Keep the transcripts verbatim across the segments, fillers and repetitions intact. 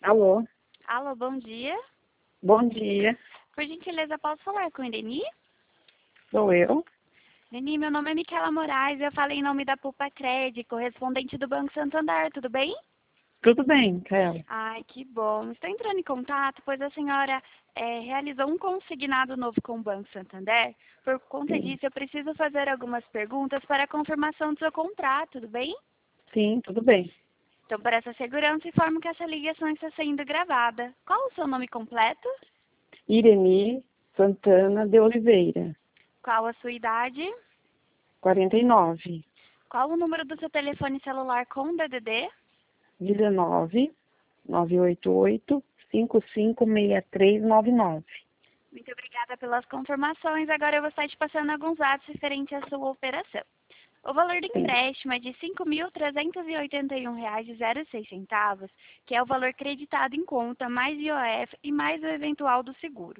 Alô, Alô, bom dia. bom dia, Por gentileza, posso falar com a Ireni? sou eu. Ireni, meu nome é Micaela Moraes, eu falei em nome da Pupa Cred, correspondente do Banco Santander, tudo bem? Tudo bem, Kaela? Ai, que bom. Estou entrando em contato, pois a senhora eh, realizou um consignado novo com o Banco Santander. Por conta Sim, disso, eu preciso fazer algumas perguntas para a confirmação do seu contrato, tudo bem? sim, tudo bem. Então, para essa segurança, informo que essa ligação está sendo gravada. Qual o seu nome completo? Ireni Santana de Oliveira, Qual a sua idade? quarenta e nove, Qual o número do seu telefone celular com D D D? dezenove, nove oito oito, cinco cinco seis três nove nove. Muito obrigada pelas confirmações. Agora eu vou estar te passando alguns dados referentes à sua operação. O valor do Sim, empréstimo é de cinco mil trezentos e oitenta e um reais e zero seis centavos, que é o valor creditado em conta, mais I O F e mais o eventual do seguro,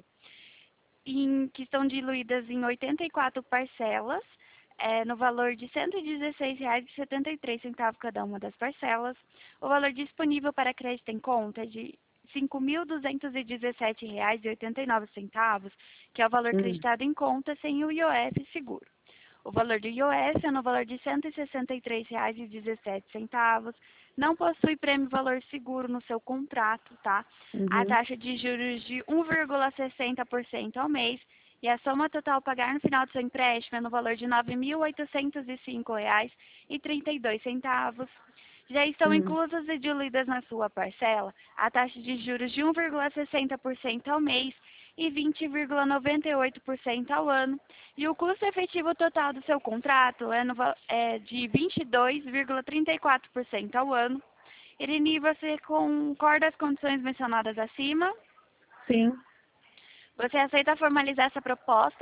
em, que estão diluídas em oitenta e quatro parcelas, é, no valor de cento e dezesseis reais e setenta e três centavos cada uma das parcelas. O valor disponível para crédito em conta é de cinco mil duzentos e dezessete reais e oitenta e nove centavos, que é o valor hum, creditado em conta sem o I O F seguro. O valor do I O F é no valor de cento e sessenta e três reais e dezessete centavos. Não possui prêmio valor seguro no seu contrato, tá? A uhum, taxa de juros de um vírgula sessenta por cento ao mês e a soma total a pagar no final do seu empréstimo é no valor de nove mil oitocentos e cinco reais e trinta e dois centavos. Já estão hum, inclusas e diluídas na sua parcela a taxa de juros de um vírgula sessenta por cento ao mês e vinte vírgula noventa e oito por cento ao ano. E o custo efetivo total do seu contrato é, no, va- é de vinte e dois vírgula trinta e quatro por cento ao ano. Irene, você concorda as condições mencionadas acima? sim, Você aceita formalizar essa proposta?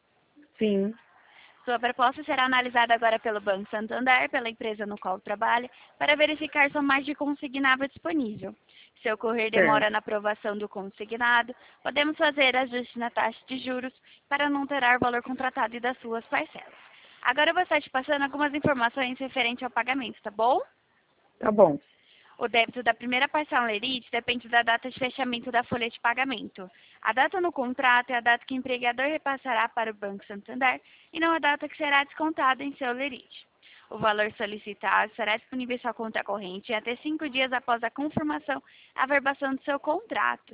sim, Sua proposta será analisada agora pelo Banco Santander, pela empresa no qual trabalha, para verificar sua margem consignável disponível. Se ocorrer demora certo. na aprovação do consignado, podemos fazer ajuste na taxa de juros para não alterar o valor contratado e das suas parcelas. Agora eu vou estar te passando algumas informações referentes ao pagamento, tá bom? Tá bom, O débito da primeira parcela Lerite depende da data de fechamento da folha de pagamento. A data no contrato é a data que o empregador repassará para o Banco Santander e não a data que será descontada em seu Lerite. O valor solicitado será disponível em sua conta corrente até cinco dias após a confirmação a averbação do seu contrato.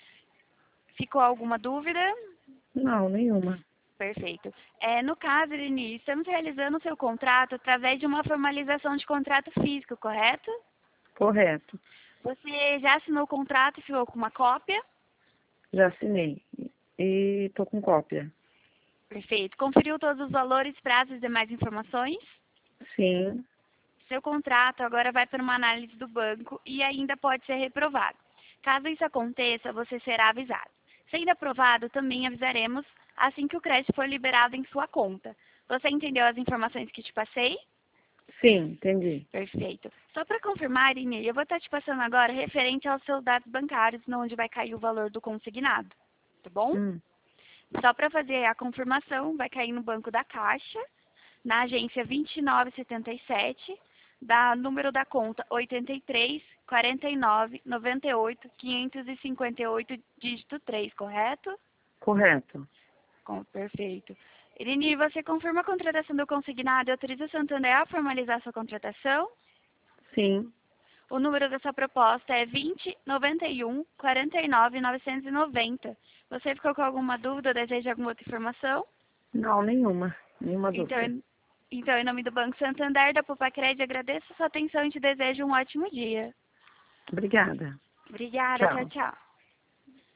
Ficou alguma dúvida? não, nenhuma. Perfeito. É, no caso, Irene, estamos realizando o seu contrato através de uma formalização de contrato físico, correto? Correto, Você já assinou o contrato e ficou com uma cópia? já assinei e tô com cópia. Perfeito. Conferiu todos os valores, prazos e demais informações? Sim, Seu contrato agora vai para uma análise do banco e ainda pode ser reprovado. Caso isso aconteça, você será avisado. Sendo aprovado, também avisaremos assim que o crédito for liberado em sua conta. Você entendeu as informações que te passei? sim, entendi. Perfeito. Só para confirmar, Inês, eu vou estar te passando agora referente aos seus dados bancários, onde vai cair o valor do consignado. Tá bom? Hum, Só para fazer a confirmação, vai cair no banco da Caixa, na agência vinte e nove setenta e sete, da número da conta oitenta e três, quarenta e nove, noventa e oito, quinhentos e cinquenta e oito, dígito três, correto? correto, Com, perfeito. Irene, você confirma a contratação do consignado e autoriza o Santander a formalizar sua contratação? sim, O número da sua proposta é vinte, noventa e um, quarenta e nove, novecentos e noventa. Você ficou com alguma dúvida ou deseja alguma outra informação? não, nenhuma, nenhuma Então, dúvida. em- então, em nome do Banco Santander, da Pupacred, agradeço a sua atenção e te desejo um ótimo dia. Obrigada. Obrigada, tchau, Tchau. tchau.